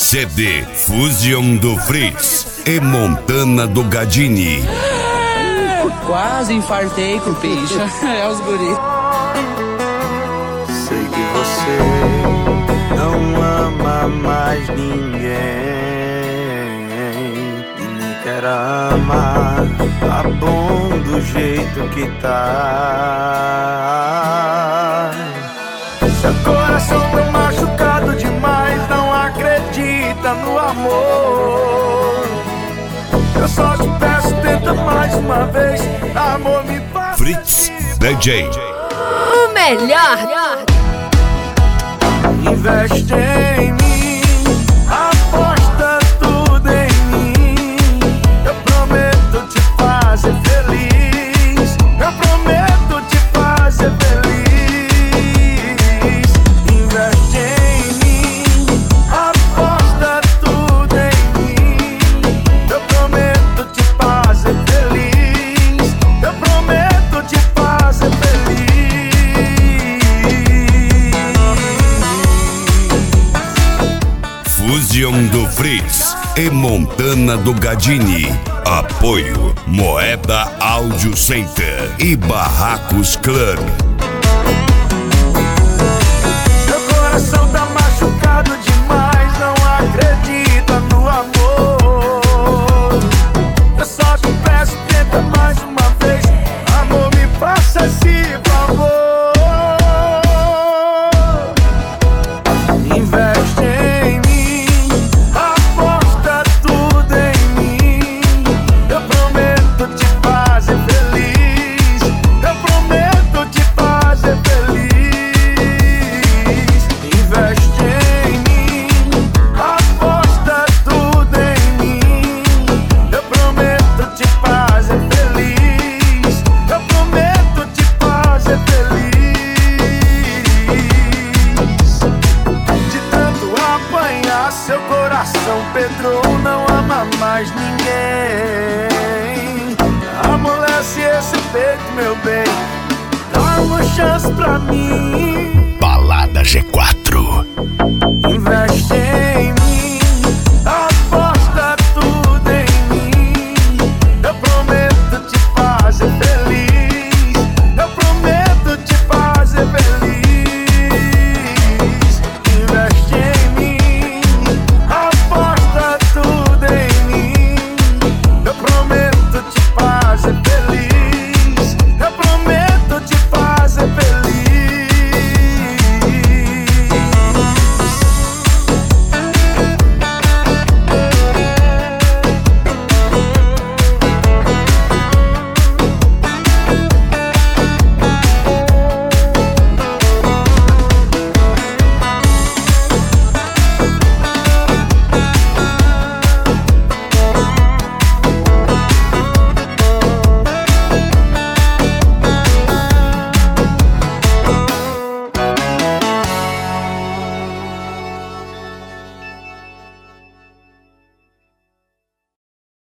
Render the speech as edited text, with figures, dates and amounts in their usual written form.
CD Fusion do Fritz e Montana do Gadini. Quase infartei com o peixe. É os guri. Sei que você não ama mais ninguém e nem quer amar. Tá bom do jeito que tá. Seu coração tá machucado demais, não acredita no amor. Eu só te peço, tenta mais uma vez, amor, me faz. Fritz DJ. O melhor. Investe em mim, aposta tudo em mim. Eu prometo te fazer feliz. Eu prometo te fazer feliz. Investe em mim, aposta tudo em mim. Eu prometo te fazer feliz. Eu prometo te fazer feliz. Fusion do Fritz e Montana do Gadini. Apoio Moeda Audio Center e Barracos Club. Meu coração tá machucado demais, não acredita no amor. Eu só te peço, tenta mais uma vez, amor, me faça esse favor. Investe em mim, aposta tudo em mim. Eu prometo te fazer feliz. Eu prometo te fazer feliz. Investe em mim, aposta tudo em mim. Eu prometo te fazer feliz. Eu prometo te fazer feliz. De tanto apanhar, seu coração Pedro não ama mais ninguém. Amolece esse peito, meu bem, dá uma chance pra mim.